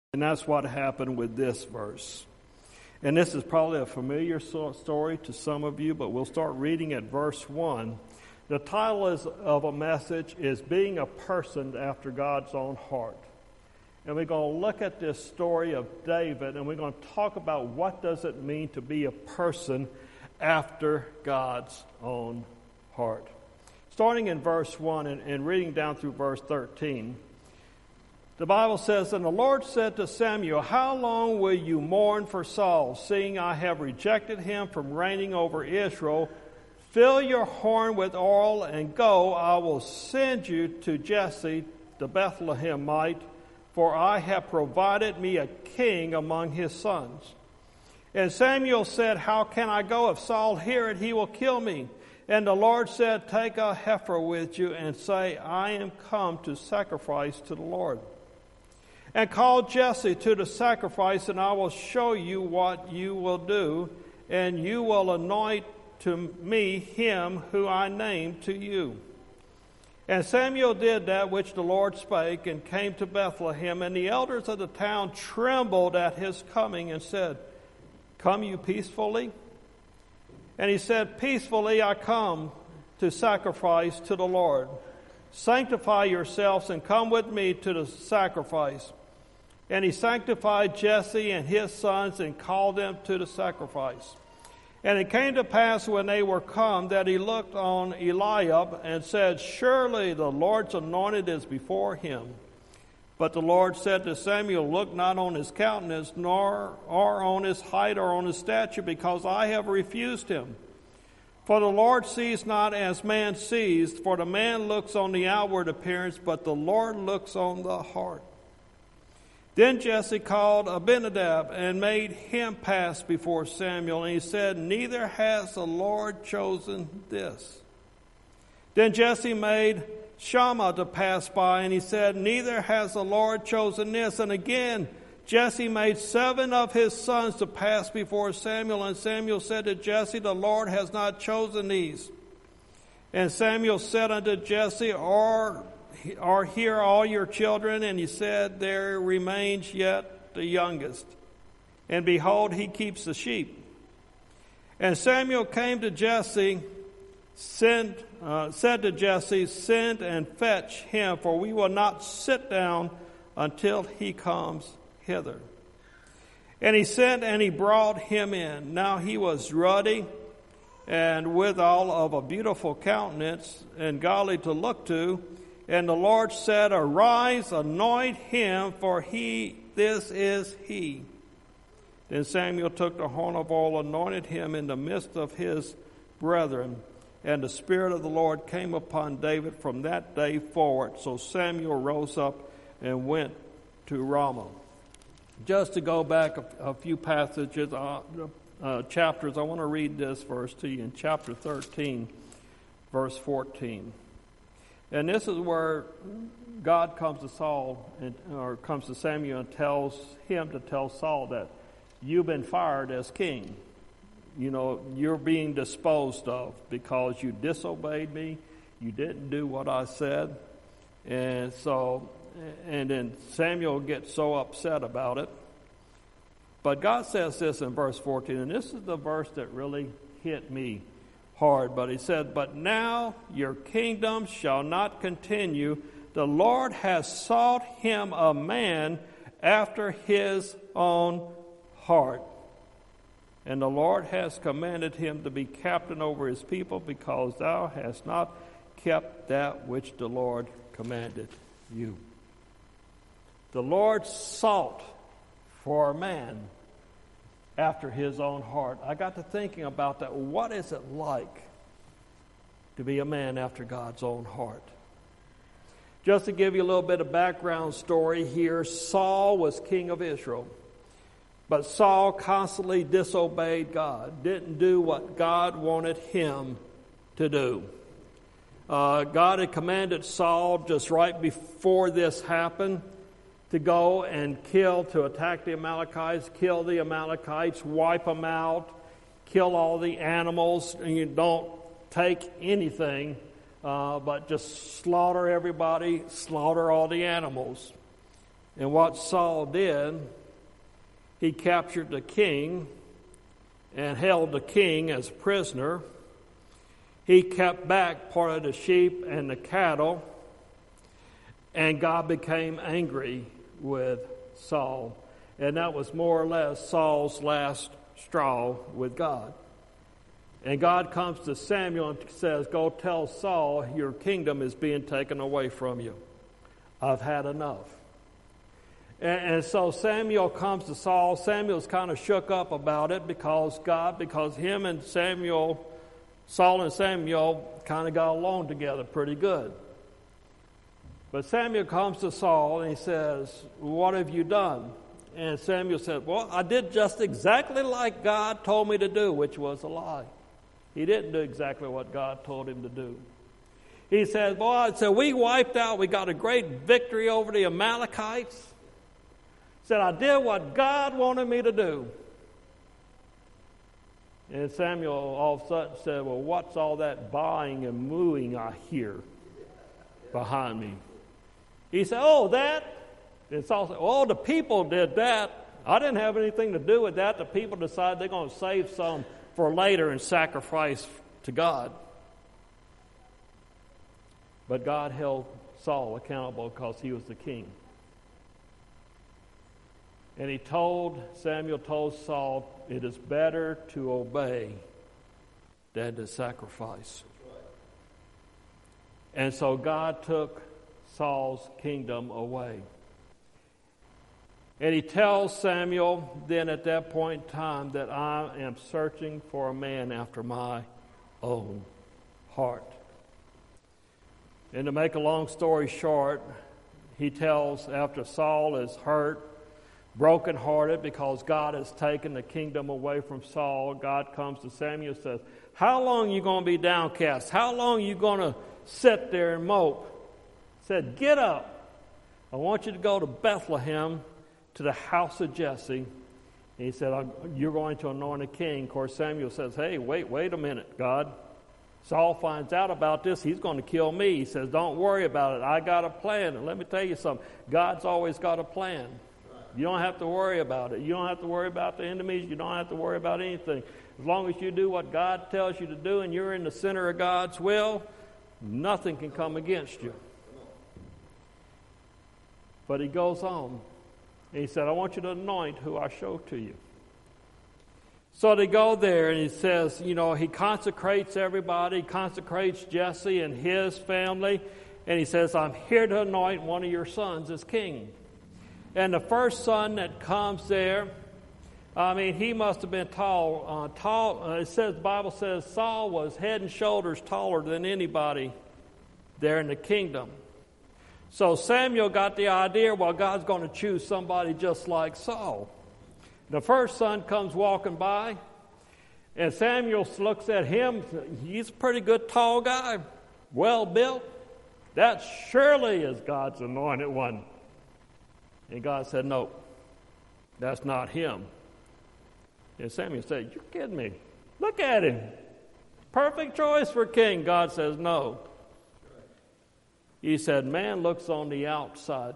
And that's what happened with this verse. And this is probably a familiar story to some of you, but we'll start reading at verse 1. The title of a message is Being a Person After God's Own Heart. And we're going to look at this story of David, and we're going to talk about what does it mean to be a person after God's own heart. Starting in verse 1 and reading down through verse 13. The Bible says, "And the Lord said to Samuel, How long will you mourn for Saul, seeing I have rejected him from reigning over Israel? Fill your horn with oil and go. I will send you to Jesse the Bethlehemite, for I have provided me a king among his sons." And Samuel said, "How can I go? If Saul hear it, he will kill me." And the Lord said, "Take a heifer with you and say, I am come to sacrifice to the Lord. And call Jesse to the sacrifice, and I will show you what you will do, and you will anoint to me him who I name to you." And Samuel did that which the Lord spake, and came to Bethlehem. And the elders of the town trembled at his coming, and said, "Come you peacefully?" And he said, "Peacefully I come to sacrifice to the Lord. Sanctify yourselves and come with me to the sacrifice." And he sanctified Jesse and his sons and called them to the sacrifice. And it came to pass when they were come that he looked on Eliab and said, "Surely the Lord's anointed is before him." But the Lord said to Samuel, "Look not on his countenance, nor on his height or on his stature, because I have refused him. For the Lord sees not as man sees, for the man looks on the outward appearance, but the Lord looks on the heart." Then Jesse called Abinadab and made him pass before Samuel, and he said, "Neither has the Lord chosen this." Then Jesse made Shammah to pass by, and he said, "Neither has the Lord chosen this." And again Jesse made 7 of his sons to pass before Samuel, and Samuel said to Jesse, "The Lord has not chosen these." And Samuel said unto Jesse, Are here all your children? And he said, "There remains yet the youngest, and behold, he keeps the sheep." And Samuel came to Jesse, said to Jesse, "Send and fetch him, for we will not sit down until he comes hither." And he sent, and he brought him in. Now he was ruddy, and withal of a beautiful countenance, and godly to look to. And the Lord said, "Arise, anoint him, for this is he." Then Samuel took the horn of oil, anointed him in the midst of his brethren. And the Spirit of the Lord came upon David from that day forward. So Samuel rose up and went to Ramah. Just to go back a few passages, chapters, I want to read this verse to you in chapter 13, verse 14. And this is where God comes to comes to Samuel and tells him to tell Saul that you've been fired as king. You know, you're being disposed of because you disobeyed me. You didn't do what I said. And then Samuel gets so upset about it. But God says this in verse 14, and this is the verse that really hit me hard. But he said, "But now your kingdom shall not continue. The Lord has sought him a man after his own heart. And the Lord has commanded him to be captain over his people, because thou hast not kept that which the Lord commanded you." The Lord sought for a man after his own heart. I got to thinking about that. What is it like to be a man after God's own heart? Just to give you a little bit of background story here, Saul was king of Israel. But Saul constantly disobeyed God, didn't do what God wanted him to do. God had commanded Saul just right before this happened to go and to attack the Amalekites, kill the Amalekites, wipe them out, kill all the animals, and you don't take anything, but just slaughter everybody, slaughter all the animals. And what Saul did, he captured the king and held the king as prisoner. He kept back part of the sheep and the cattle, and God became angry with Saul. And that was more or less Saul's last straw with God. And God comes to Samuel and says, go tell Saul, your kingdom is being taken away from you. I've had enough. And so Samuel comes to Saul. Samuel's kind of shook up about it because him and Samuel, Saul and Samuel kind of got along together pretty good. But Samuel comes to Saul and he says, what have you done? And Samuel said, well, I did just exactly like God told me to do, which was a lie. He didn't do exactly what God told him to do. He said, boy, so we wiped out, we got a great victory over the Amalekites. Said, I did what God wanted me to do. And Samuel all of a sudden said, well, what's all that baaing and mooing I hear behind me? He said, oh, that? And Saul said, oh, the people did that. I didn't have anything to do with that. The people decided they're going to save some for later and sacrifice to God. But God held Saul accountable because he was the king. And Samuel told Saul, it is better to obey than to sacrifice. And so God took Saul's kingdom away. And he tells Samuel then at that point in time that I am searching for a man after my own heart. And to make a long story short, he tells after Saul is hurt, brokenhearted because God has taken the kingdom away from Saul, God comes to Samuel and says, how long are you going to be downcast? How long are you going to sit there and mope? He said, get up. I want you to go to Bethlehem to the house of Jesse. And he said, you're going to anoint a king. Of course, Samuel says, hey, wait a minute, God. Saul finds out about this. He's going to kill me. He says, don't worry about it. I got a plan. And let me tell you something. God's always got a plan. You don't have to worry about it. You don't have to worry about the enemies. You don't have to worry about anything. As long as you do what God tells you to do and you're in the center of God's will, nothing can come against you. But he goes on. And he said, I want you to anoint who I show to you. So they go there and he says, he consecrates everybody, consecrates Jesse and his family. And he says, I'm here to anoint one of your sons as king. And the first son that comes there, he must have been tall. The Bible says Saul was head and shoulders taller than anybody there in the kingdom. So Samuel got the idea, well, God's going to choose somebody just like Saul. The first son comes walking by, and Samuel looks at him. He's a pretty good tall guy, well built. That surely is God's anointed one. And God said, no, that's not him. And Samuel said, you're kidding me. Look at him. Perfect choice for king. God says, no. He said, man looks on the outside.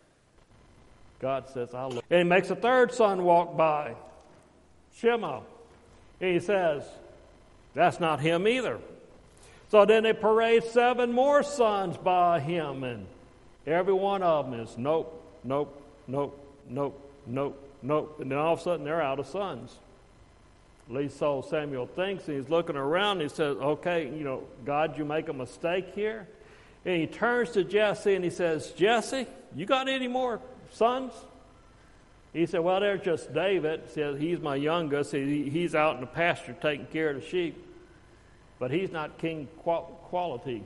God says, I'll look. And he makes a third son walk by, Shema. And he says, that's not him either. So then they parade 7 more sons by him, and every one of them is nope, nope, nope, nope, nope, nope. And then all of a sudden they're out of sons. At least so Samuel thinks, and he's looking around and he says, okay, God, you make a mistake here? And he turns to Jesse and he says, Jesse, you got any more sons? He said, well, there's just David. He says, he's my youngest. He's out in the pasture taking care of the sheep. But he's not king quality.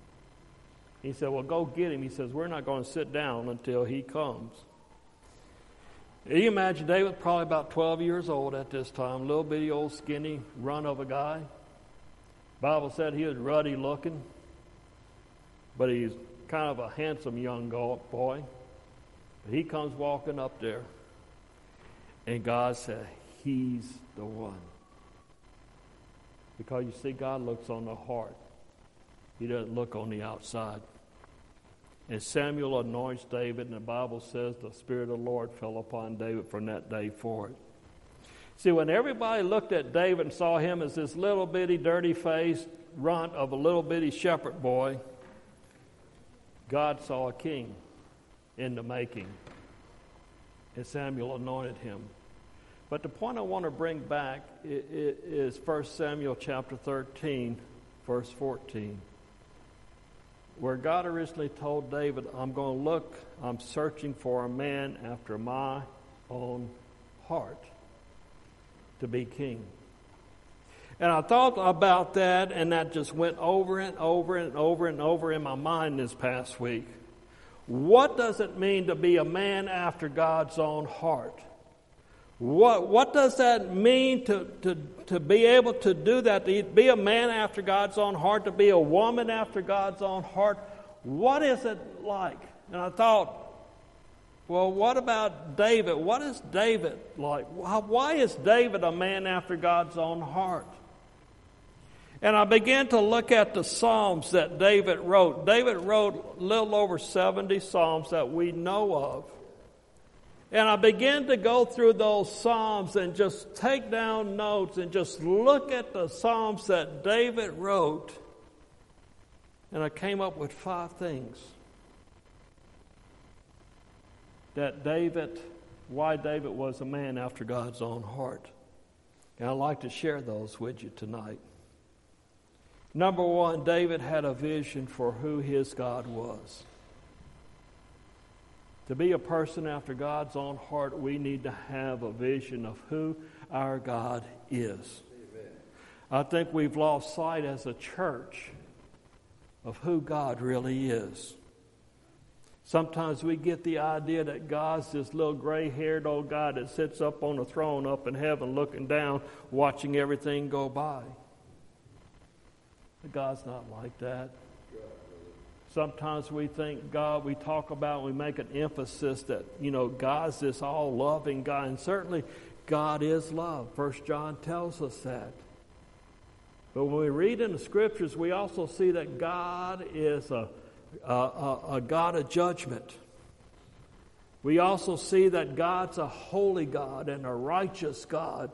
He said, well, go get him. He says, we're not going to sit down until he comes. Can you imagine David, probably about 12 years old at this time, little bitty old skinny run of a guy. Bible said he was ruddy looking. But he's kind of a handsome young boy. He comes walking up there. And God said, he's the one. Because you see, God looks on the heart. He doesn't look on the outside. And Samuel anoints David, and the Bible says the Spirit of the Lord fell upon David from that day forward. See, when everybody looked at David and saw him as this little bitty, dirty-faced runt of a little bitty shepherd boy, God saw a king in the making. And Samuel anointed him. But the point I want to bring back is 1 Samuel chapter 13, verse 14, where God originally told David, I'm searching for a man after my own heart to be king. And I thought about that, and that just went over and over and over and over in my mind this past week. What does it mean to be a man after God's own heart? What does that mean to be able to do that, to be a man after God's own heart, to be a woman after God's own heart? What is it like? And I thought, well, what about David? What is David like? Why is David a man after God's own heart? And I began to look at the Psalms that David wrote. David wrote a little over 70 Psalms that we know of. And I began to go through those Psalms and just take down notes and just look at the Psalms that David wrote. And I came up with 5 things why David was a man after God's own heart. And I'd like to share those with you tonight. Number 1, David had a vision for who his God was. To be a person after God's own heart, we need to have a vision of who our God is. Amen. I think we've lost sight as a church of who God really is. Sometimes we get the idea that God's this little gray-haired old guy that sits up on a throne up in heaven looking down, watching everything go by. But God's not like that. Sometimes we think God, we talk about, we make an emphasis that, God's this all-loving God. And certainly God is love. 1 John tells us that. But when we read in the Scriptures, we also see that God is a God of judgment. We also see that God's a holy God and a righteous God.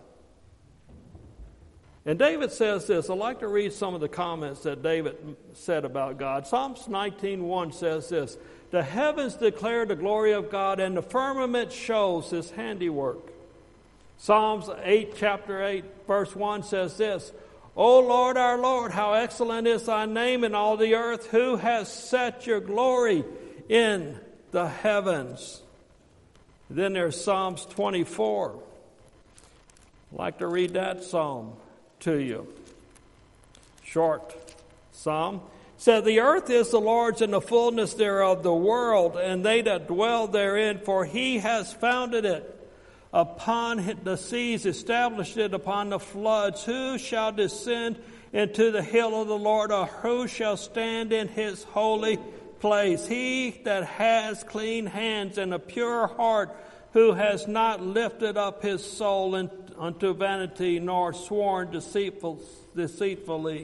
And David says this. I'd like to read some of the comments that David said about God. Psalms 19:1 says this: "The heavens declare the glory of God, and the firmament shows His handiwork." Psalms chapter 8, verse 1 says this: "O Lord, our Lord, how excellent is Thy name in all the earth. Who has set Your glory in the heavens?" Then there's Psalms 24. I'd like to read that psalm to you. Short psalm. It says, "The earth is the Lord's and the fullness thereof, the world, and they that dwell therein, for He has founded it upon the seas, established it upon the floods. Who shall descend into the hill of the Lord, or who shall stand in His holy place? He that has clean hands and a pure heart, who has not lifted up his soul unto vanity, nor sworn deceitfully."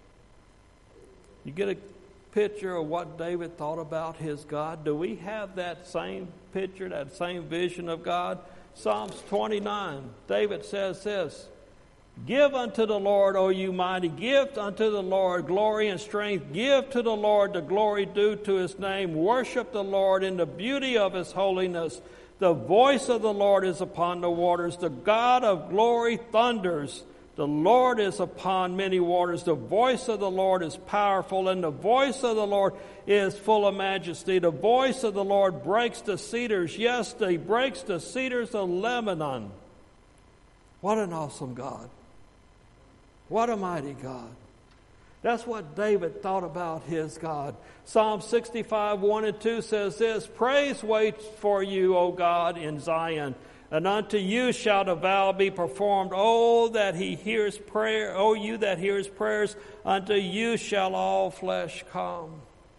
You get a picture of what David thought about his God? Do we have that same picture, that same vision of God? Psalms 29, David says this: "Give unto the Lord, O you mighty, give unto the Lord glory and strength. Give to the Lord the glory due to His name. Worship the Lord in the beauty of His holiness. The voice of the Lord is upon the waters. The God of glory thunders. The Lord is upon many waters. The voice of the Lord is powerful, and the voice of the Lord is full of majesty. The voice of the Lord breaks the cedars. Yes, He breaks the cedars of Lebanon." What an awesome God. What a mighty God. That's what David thought about his God. Psalm 65, 1 and 2 says this: "Praise waits for you, O God, in Zion, and unto you shall the vow be performed. O that He hears prayer, O you that hears prayers, unto you shall all flesh come."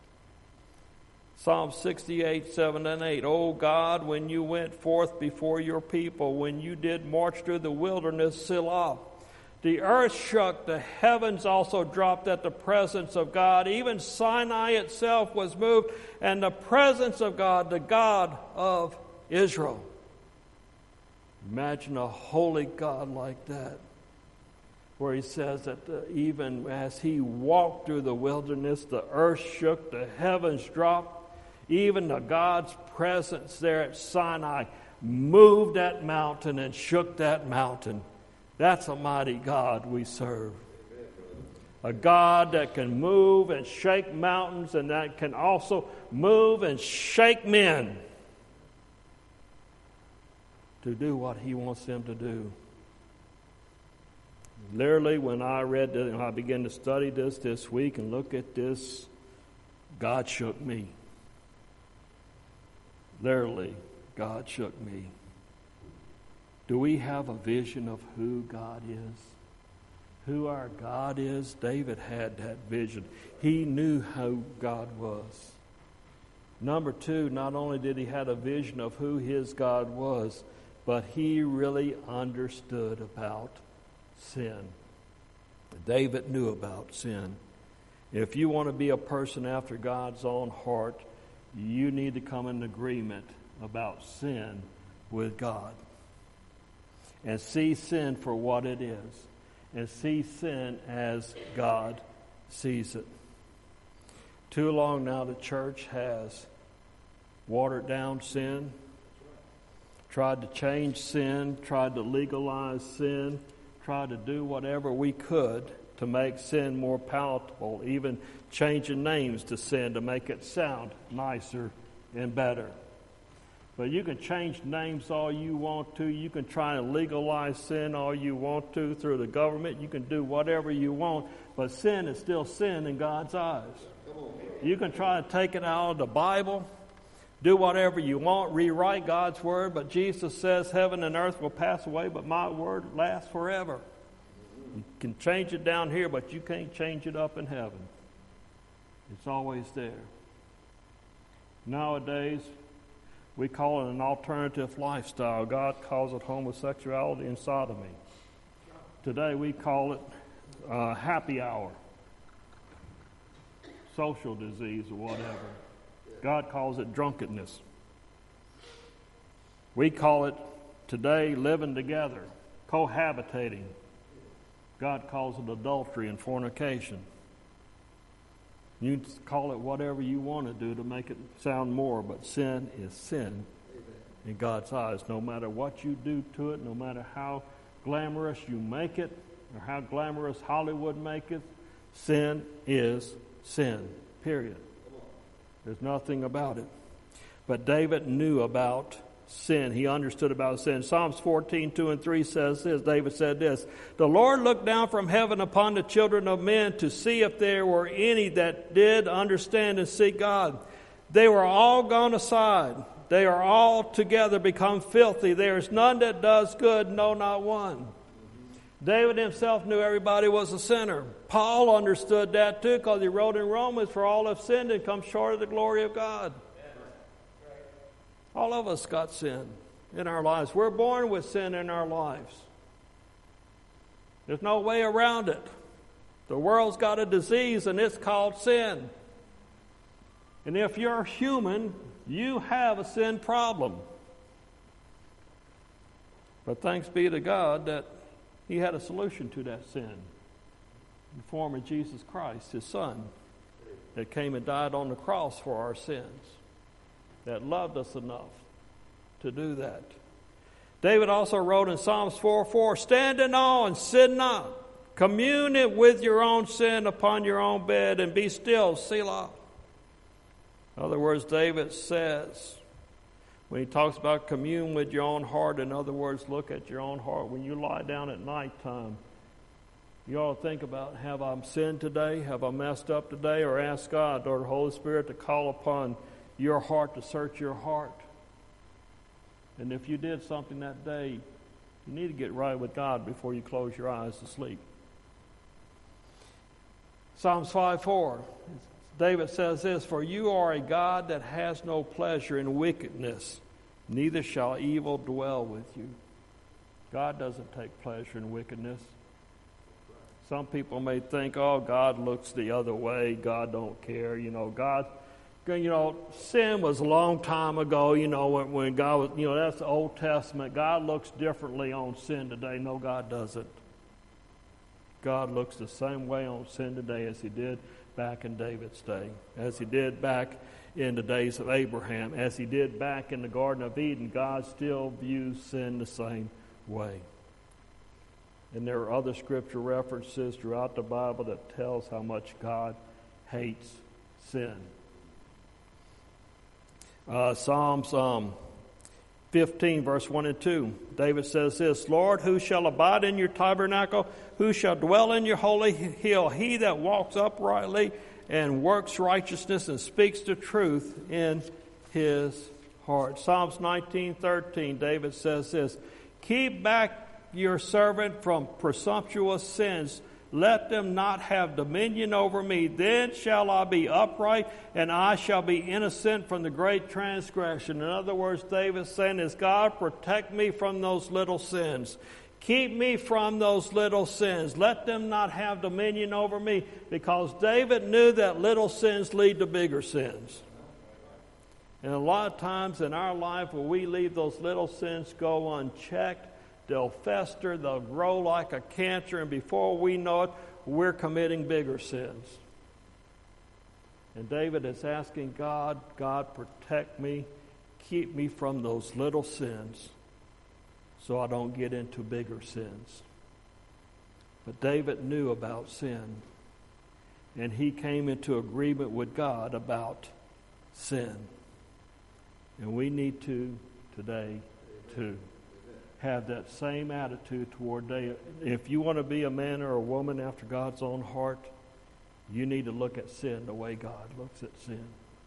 Psalm 68, 7 and 8. "O God, when you went forth before your people, when you did march through the wilderness, Selah. The earth shook, the heavens also dropped at the presence of God. Even Sinai itself was moved, and the presence of God, the God of Israel. Imagine a holy God like that, where he says that even as he walked through the wilderness, the earth shook, the heavens dropped. Even the God's presence there at Sinai moved that mountain and shook that mountain. That's a mighty God we serve. A God that can move and shake mountains, and that can also move and shake men to do what he wants them to do. Literally, when I read this, and I began to study this week and look at this, God shook me. Literally, God shook me. Do we have a vision of who God is? Who our God is? David had that vision. He knew who God was. Number two, not only did he have a vision of who his God was, but he really understood about sin. David knew about sin. If you want to be a person after God's own heart, you need to come in agreement about sin with God. And see sin for what it is. And see sin as God sees it. Too long now the church has watered down sin, tried to change sin, tried to legalize sin, tried to do whatever we could to make sin more palatable, even changing names to sin to make it sound nicer and better. But you can change names all you want to. You can try to legalize sin all you want to through the government. You can do whatever you want. But sin is still sin in God's eyes. You can try to take it out of the Bible, do whatever you want, rewrite God's word. But Jesus says heaven and earth will pass away, but my word lasts forever. You can change it down here, but you can't change it up in heaven. It's always there. Nowadays, we call it an alternative lifestyle. God calls it homosexuality and sodomy. Today we call it happy hour, social disease or whatever. God calls it drunkenness. We call it today living together, cohabitating. God calls it adultery and fornication. You call it whatever you want to do to make it sound more, but sin is sin in God's eyes. No matter what you do to it, no matter how glamorous you make it, or how glamorous Hollywood make it, sin is sin, period. There's nothing about it. But David knew about sin. He understood about sin. Psalms 14, 2 and 3 says this. David said this, "The Lord looked down from heaven upon the children of men to see if there were any that did understand and seek God. They were all gone aside. They are all together become filthy. There is none that does good, no, not one." David himself knew everybody was a sinner. Paul understood that too, because he wrote in Romans, "For all have sinned and come short of the glory of God." All of us got sin in our lives. We're born with sin in our lives. There's no way around it. The world's got a disease, and it's called sin. And if you're human, you have a sin problem. But thanks be to God that He had a solution to that sin in the form of Jesus Christ, His Son, that came and died on the cross for our sins, that loved us enough to do that. David also wrote in Psalms 4:4, "Stand in awe and sin not. Commune it with your own sin upon your own bed, and be still, Selah." In other words, David says, when he talks about commune with your own heart, in other words, look at your own heart. When you lie down at nighttime, you ought to think about, have I sinned today? Have I messed up today? Or ask God or the Holy Spirit to call upon your heart to search your heart. And if you did something that day, you need to get right with God before you close your eyes to sleep. Psalms 5:4, David says this, "For you are a God that has no pleasure in wickedness, neither shall evil dwell with you." God doesn't take pleasure in wickedness. Some people may think, oh, God looks the other way. God don't care. Sin was a long time ago, when God was, that's the Old Testament. God looks differently on sin today. No, God doesn't. God looks the same way on sin today as he did back in David's day, as he did back in the days of Abraham, as he did back in the Garden of Eden. God still views sin the same way. And there are other scripture references throughout the Bible that tells how much God hates sin. Psalms 15, verse 1 and 2. David says this, Lord, who shall abide in your tabernacle? Who shall dwell in your holy hill? He that walks uprightly and works righteousness and speaks the truth in his heart. Psalms 19:13, David says this, keep back your servant from presumptuous sins. Let them not have dominion over me. Then shall I be upright, and I shall be innocent from the great transgression. In other words, David's saying is, God, protect me from those little sins. Keep me from those little sins. Let them not have dominion over me. Because David knew that little sins lead to bigger sins. And a lot of times in our life where we leave those little sins go unchecked, they'll fester, they'll grow like a cancer, and before we know it, we're committing bigger sins. And David is asking God, protect me, keep me from those little sins so I don't get into bigger sins. But David knew about sin, and he came into agreement with God about sin. And we need to today too have that same attitude toward David. If you want to be a man or a woman after God's own heart, you need to look at sin the way God looks at sin.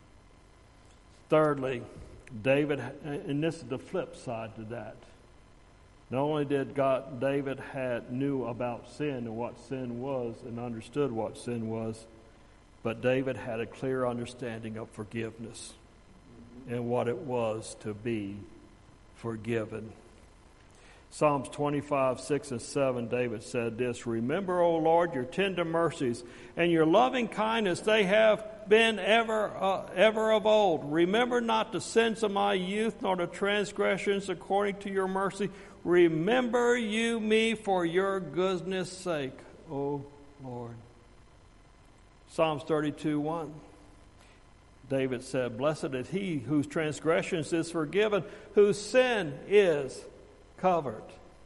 Thirdly, David, and this is the flip side to that. Not only did David knew about sin and what sin was and understood what sin was, but David had a clear understanding of forgiveness and what it was to be forgiven. Psalms 25, 6 and 7, David said this, remember, O Lord, your tender mercies and your loving kindness, they have been ever of old. Remember not the sins of my youth, nor the transgressions according to your mercy. Remember you me for your goodness' sake, O Lord. Psalms 32, 1. David said, blessed is he whose transgressions is forgiven, whose sin is covered.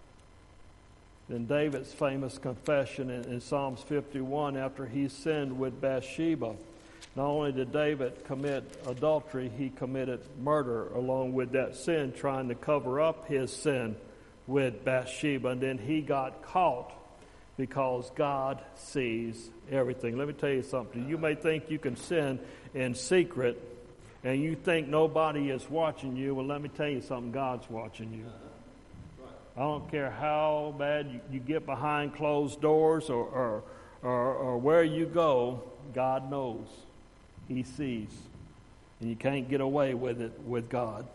Then David's famous confession in Psalms 51 after he sinned with Bathsheba. Not only did David commit adultery, he committed murder along with that sin, trying to cover up his sin with Bathsheba. And then he got caught because God sees everything. Let me tell you something. You may think you can sin in secret and you think nobody is watching you. Well, let me tell you something. God's watching you. I don't care how bad you get behind closed doors or where you go, God knows. He sees. And you can't get away with it with God.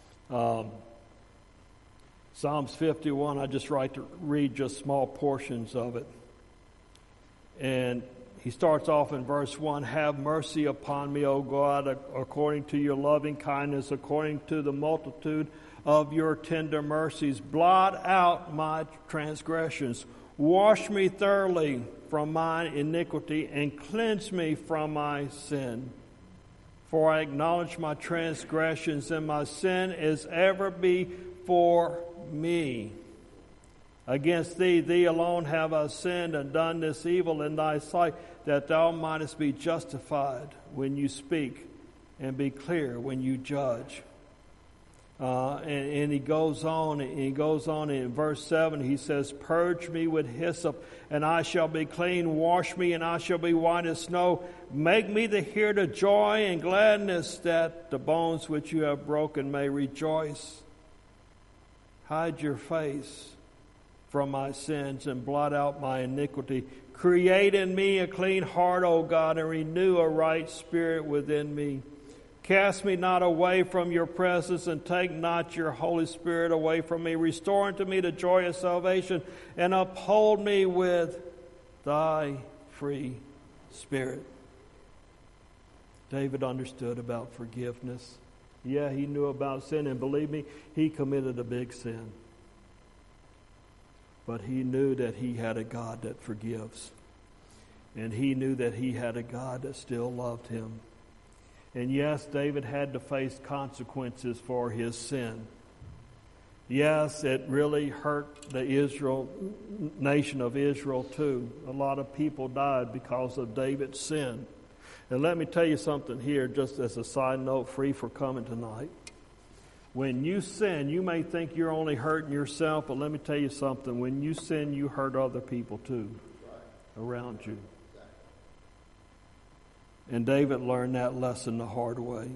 Psalms 51, I just like to read just small portions of it. And he starts off in verse 1, have mercy upon me, O God, according to your loving kindness, according to the multitude of your tender mercies. Blot out my transgressions. Wash me thoroughly from my iniquity and cleanse me from my sin. For I acknowledge my transgressions, and my sin is ever before me. Against thee alone have I sinned and done this evil in thy sight, that thou mightest be justified when you speak and be clear when you judge. And he goes on in verse 7, he says, purge me with hyssop, and I shall be clean. Wash me, and I shall be white as snow. Make me to hear the joy and gladness, that the bones which you have broken may rejoice. Hide your face from my sins and blot out my iniquity. Create in me a clean heart, O God, and renew a right spirit within me. Cast me not away from your presence, and take not your Holy Spirit away from me. Restore unto me the joy of salvation, and uphold me with thy free spirit. David understood about forgiveness. Yeah, he knew about sin, and believe me, he committed a big sin. But he knew that he had a God that forgives. And he knew that he had a God that still loved him. And yes, David had to face consequences for his sin. Yes, it really hurt the nation of Israel too. A lot of people died because of David's sin. And let me tell you something here, just as a side note, free for coming tonight. When you sin, you may think you're only hurting yourself, but let me tell you something. When you sin, you hurt other people too around you. And David learned that lesson the hard way.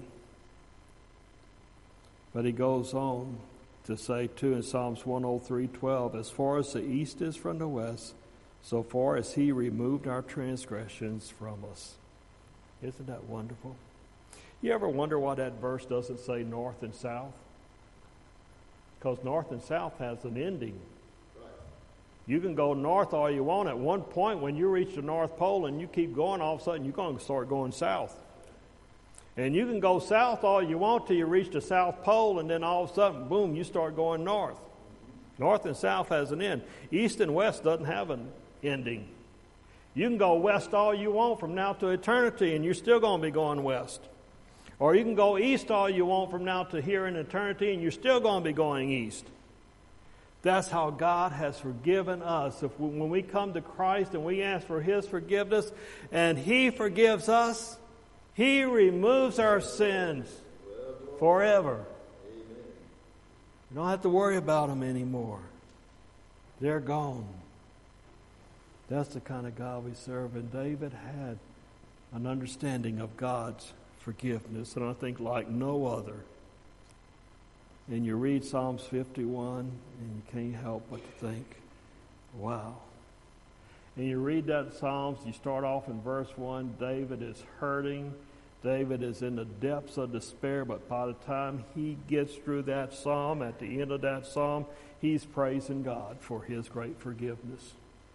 But he goes on to say too in Psalms 103:12, as far as the east is from the west, so far as he removed our transgressions from us. Isn't that wonderful? You ever wonder why that verse doesn't say north and south? Because north and south has an ending. You can go north all you want. At one point, when you reach the North Pole and you keep going, all of a sudden you're going to start going south. And you can go south all you want till you reach the South Pole, and then all of a sudden, boom, you start going north. North and south has an end. East and west doesn't have an ending. You can go west all you want from now to eternity, and you're still going to be going west. Or you can go east all you want from now to here in eternity, and you're still going to be going east. That's how God has forgiven us. When we come to Christ and we ask for His forgiveness, and He forgives us, He removes our sins forever. You don't have to worry about them anymore. They're gone. That's the kind of God we serve. And David had an understanding of God's forgiveness, and I think like no other. And you read Psalms 51, and you can't help but to think, wow. And you read that Psalms, you start off in verse 1, David is hurting. David is in the depths of despair, but by the time he gets through that psalm, at the end of that psalm, he's praising God for His great forgiveness.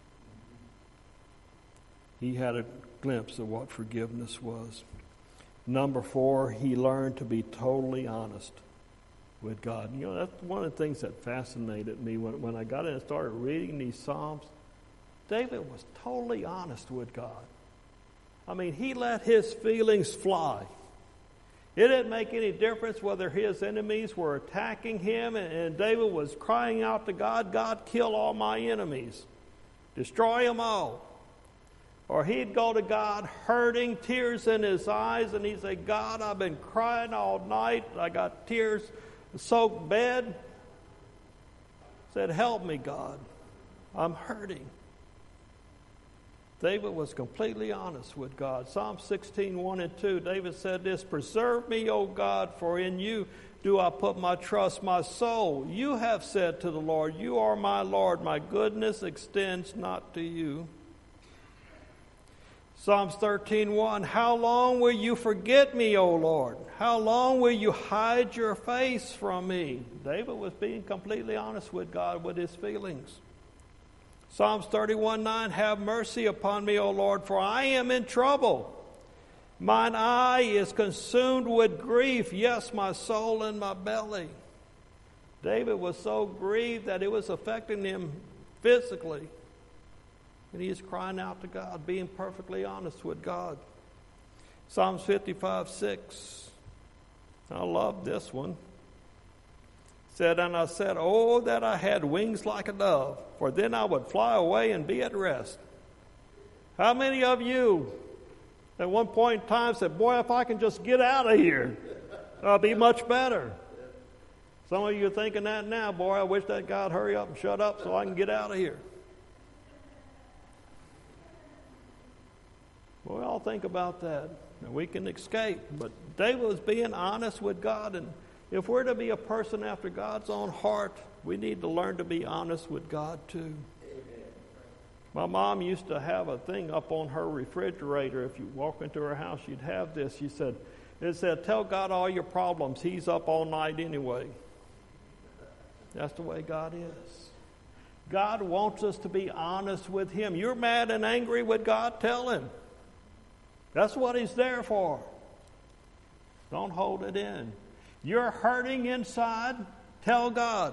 He had a glimpse of what forgiveness was. Number 4, he learned to be totally honest with God. You know, that's one of the things that fascinated me when I got in and started reading these Psalms. David was totally honest with God. I mean, he let his feelings fly. It didn't make any difference whether his enemies were attacking him, and David was crying out to God, God, kill all my enemies. Destroy them all. Or he'd go to God hurting, tears in his eyes, and he'd say, God, I've been crying all night. I got tears-soaked bed. Said, help me, God. I'm hurting. David was completely honest with God. Psalm 16:1-2, David said this, preserve me, O God, for in you do I put my trust, my soul. You have said to the Lord, you are my Lord. My goodness extends not to you. Psalms 13:1, how long will you forget me, O Lord? How long will you hide your face from me? David was being completely honest with God with his feelings. Psalms 31:9, have mercy upon me, O Lord, for I am in trouble. Mine eye is consumed with grief, yes, my soul in my belly. David was so grieved that it was affecting him physically. And he is crying out to God, being perfectly honest with God. Psalms 55:6. I love this one. Said, and I said, oh, that I had wings like a dove, for then I would fly away and be at rest. How many of you at one point in time said, boy, if I can just get out of here, I'll be much better. Some of you are thinking that now, boy, I wish that God hurry up and shut up so I can get out of here. Well, we all think about that, and we can escape. But David was being honest with God, and if we're to be a person after God's own heart, we need to learn to be honest with God too. Amen. My mom used to have a thing up on her refrigerator. If you walk into her house, she'd have this. It said, tell God all your problems. He's up all night anyway. That's the way God is. God wants us to be honest with Him. You're mad and angry with God? Tell Him. That's what He's there for. Don't hold it in. You're hurting inside? Tell God.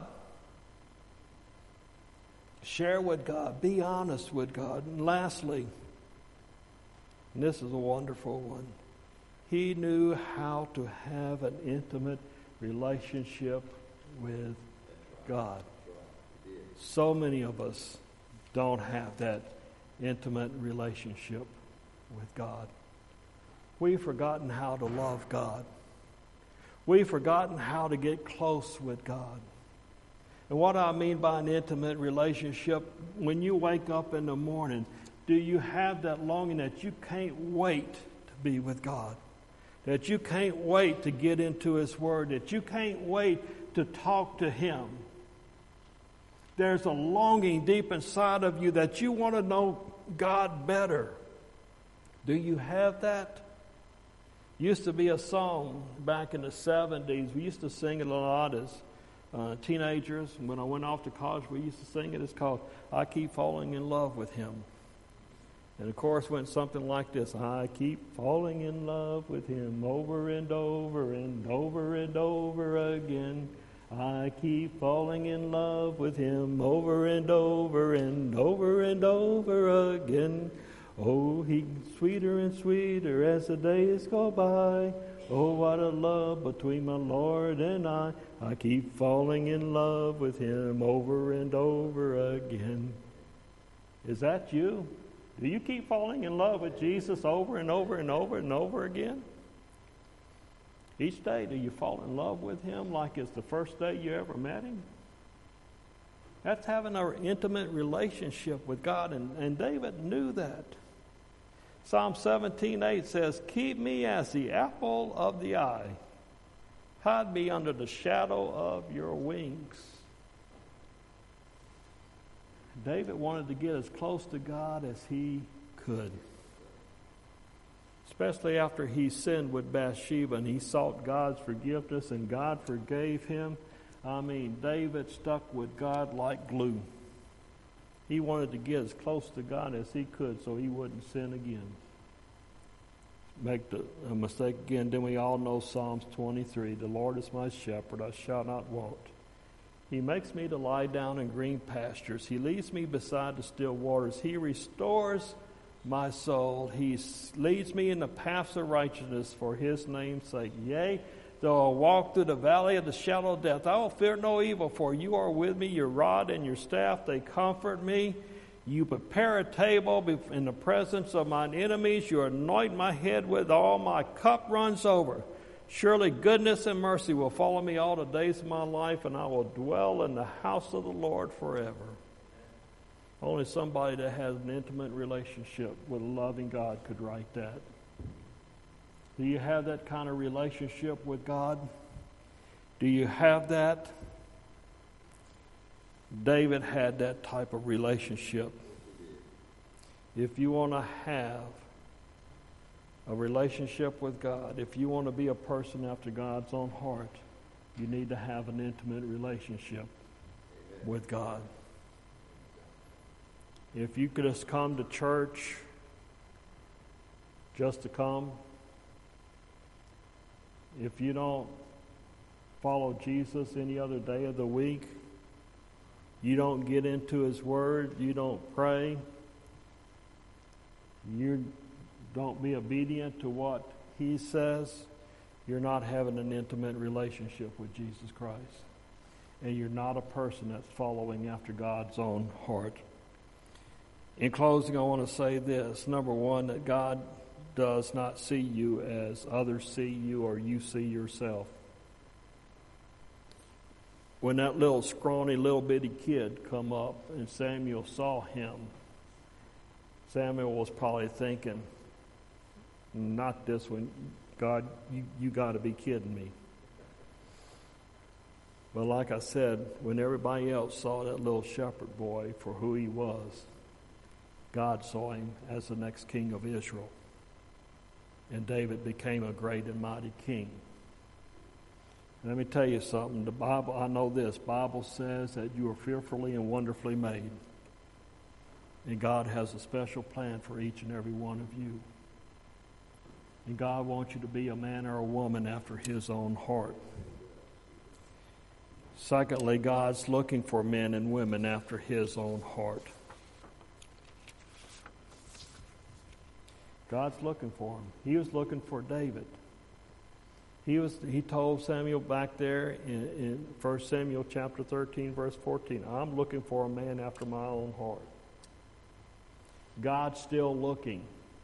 Share with God. Be honest with God. And lastly, and this is a wonderful one, He knew how to have an intimate relationship with God. So many of us don't have that intimate relationship with God. We've forgotten how to love God. We've forgotten how to get close with God. And what I mean by an intimate relationship, when you wake up in the morning, do you have that longing that you can't wait to be with God? That you can't wait to get into His Word? That you can't wait to talk to Him? There's a longing deep inside of you that you want to know God better. Do you have that? Used to be a song back in the 70s. We used to sing it a lot as teenagers. And when I went off to college, we used to sing it. It's called I Keep Falling in Love with Him. And the chorus went something like this. I keep falling in love with Him over and over and over and over again. I keep falling in love with Him over and over and over and over again. Oh, He's sweeter and sweeter as the days go by. Oh, what a love between my Lord and I. I keep falling in love with Him over and over again. Is that you? Do you keep falling in love with Jesus over and over and over and over again? Each day, do you fall in love with Him like it's the first day you ever met Him? That's having an intimate relationship with God, and David knew that. Psalm 17:8 says, keep me as the apple of the eye. Hide me under the shadow of your wings. David wanted to get as close to God as he could. Especially after he sinned with Bathsheba and he sought God's forgiveness and God forgave him. I mean, David stuck with God like glue. He wanted to get as close to God as he could so he wouldn't sin again. Make a mistake again, then we all know Psalms 23. The Lord is my shepherd, I shall not want. He makes me to lie down in green pastures. He leads me beside the still waters. He restores my soul. He leads me in the paths of righteousness for His name's sake. Yea, though I walk through the valley of the shadow of death, I will fear no evil, for you are with me. Your rod and your staff, they comfort me. You prepare a table in the presence of mine enemies. You anoint my head with oil. My cup runs over. Surely goodness and mercy will follow me all the days of my life, and I will dwell in the house of the Lord forever. Only somebody that has an intimate relationship with a loving God could write that. Do you have that kind of relationship with God? Do you have that? David had that type of relationship. If you want to have a relationship with God, if you want to be a person after God's own heart, you need to have an intimate relationship with God. If you could just come to church just to come, if you don't follow Jesus any other day of the week, you don't get into His Word, you don't pray, you don't be obedient to what He says, you're not having an intimate relationship with Jesus Christ. And you're not a person that's following after God's own heart. In closing, I want to say this. Number one, that God does not see you as others see you or you see yourself. When that little scrawny little bitty kid come up and Samuel saw him, Samuel was probably thinking, not this one, God, you got to be kidding me. But like I said, when everybody else saw that little shepherd boy for who he was, God saw him as the next king of Israel. And David became a great and mighty king. Let me tell you something. The Bible, I know this. Bible says that you are fearfully and wonderfully made. And God has a special plan for each and every one of you. And God wants you to be a man or a woman after His own heart. Secondly, God's looking for men and women after His own heart. God's looking for them. He was looking for David. He told Samuel back there in 1 Samuel chapter 13, verse 14, I'm looking for a man after my own heart. God's still looking.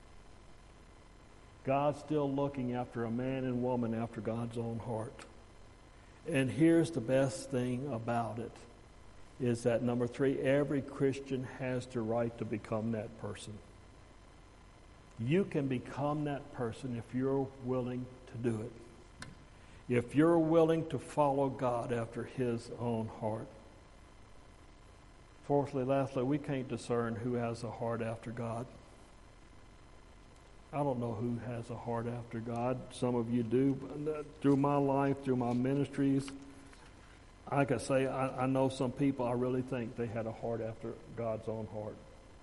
God's still looking after a man and woman after God's own heart. And here's the best thing about it, is that number 3, every Christian has the right to become that person. You can become that person if you're willing to do it. If you're willing to follow God after His own heart. Fourthly, lastly, we can't discern who has a heart after God. I don't know who has a heart after God. Some of you do. Through my life, through my ministries, I can say I know some people I really think they had a heart after God's own heart.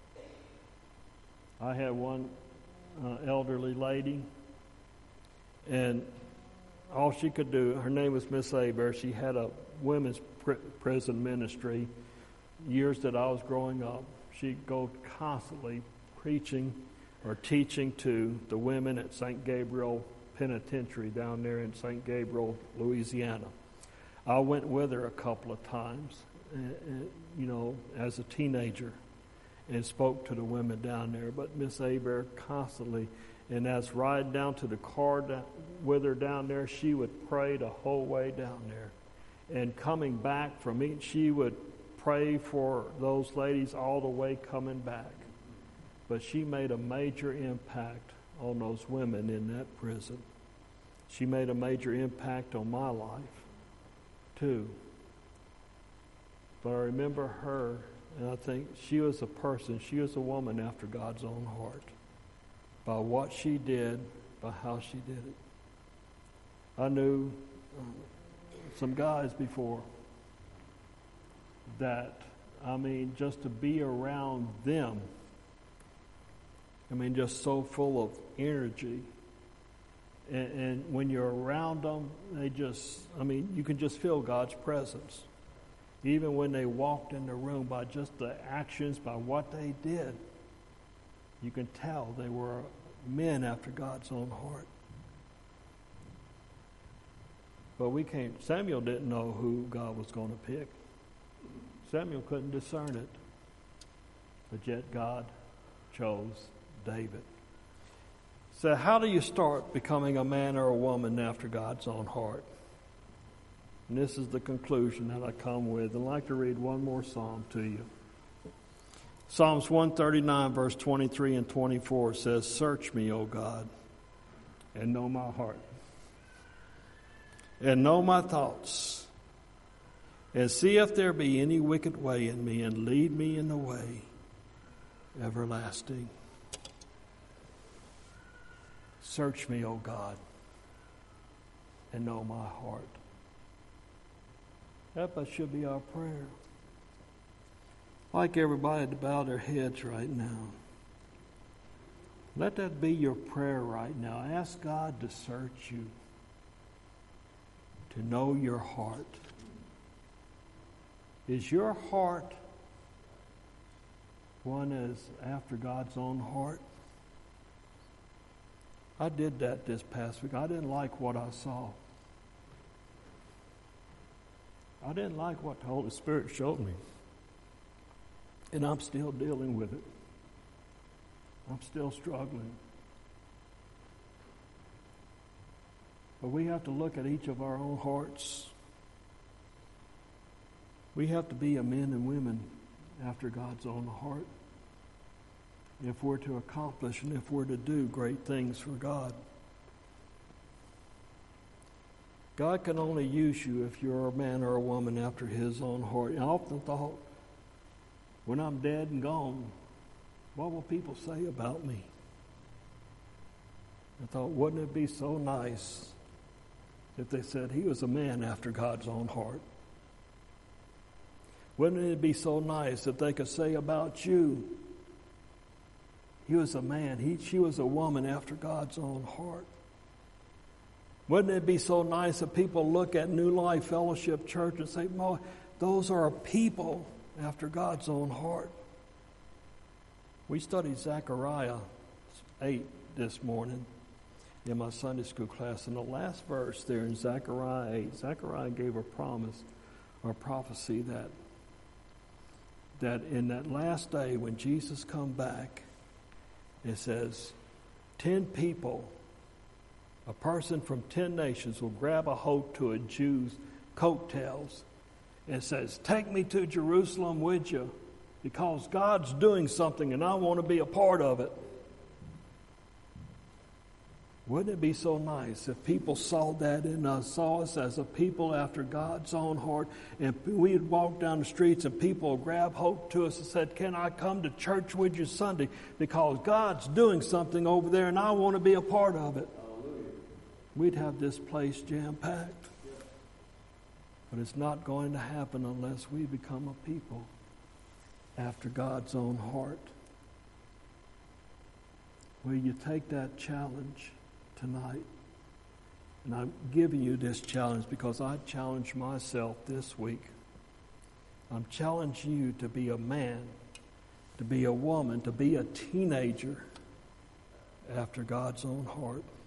I had one elderly lady, and all she could do, her name was Miss Aber. She had a women's prison ministry. Years that I was growing up, she'd go constantly preaching or teaching to the women at St. Gabriel Penitentiary down there in St. Gabriel, Louisiana. I went with her a couple of times, as a teenager, and spoke to the women down there. But Miss Aber constantly, and as riding down to the car with her down there, she would pray the whole way down there. And coming back from it, she would pray for those ladies all the way coming back. But she made a major impact on those women in that prison. She made a major impact on my life, too. But I remember her, and I think she was she was a woman after God's own heart. By what she did, by how she did it. I knew some guys before that, just to be around them, just so full of energy. And when you're around them, you can just feel God's presence. Even when they walked in the room, by just the actions, by what they did, you can tell they were men after God's own heart. But Samuel didn't know who God was going to pick. Samuel couldn't discern it. But yet God chose David. So how do you start becoming a man or a woman after God's own heart? And this is the conclusion that I come with. I'd like to read one more psalm to you. Psalms 139, verse 23 and 24 says, Search me, O God, and know my heart, and know my thoughts, and see if there be any wicked way in me, and lead me in the way everlasting. Search me, O God, and know my heart. That should be our prayer. I'd like everybody to bow their heads right now. Let that be your prayer right now. Ask God to search you, to know your heart. Is your heart one as after God's own heart? I did that this past week. I didn't like what I saw. I didn't like what the Holy Spirit showed me. And I'm still dealing with it. I'm still struggling. But we have to look at each of our own hearts. We have to be a men and women after God's own heart if we're to accomplish and if we're to do great things for God. God can only use you if you're a man or a woman after His own heart. And I often thought, when I'm dead and gone, what will people say about me? I thought, wouldn't it be so nice if they said he was a man after God's own heart? Wouldn't it be so nice if they could say about you, he was a man, she was a woman after God's own heart? Wouldn't it be so nice if people look at New Life Fellowship Church and say, "Mo, those are people after God's own heart"? We studied Zechariah 8 this morning in my Sunday school class. In the last verse there in Zechariah 8, Zechariah gave a promise or prophecy that in that last day when Jesus come back, it says 10 people, a person from 10 nations will grab a hold to a Jew's coattails and says, "Take me to Jerusalem with you because God's doing something and I want to be a part of it." Wouldn't it be so nice if people saw that in us, saw us as a people after God's own heart, and we'd walk down the streets and people would grab hold to us and said, "Can I come to church with you Sunday? Because God's doing something over there and I want to be a part of it." Hallelujah. We'd have this place jam-packed. But it's not going to happen unless we become a people after God's own heart. Will you take that challenge tonight? And I'm giving you this challenge because I challenged myself this week. I'm challenging you to be a man, to be a woman, to be a teenager after God's own heart.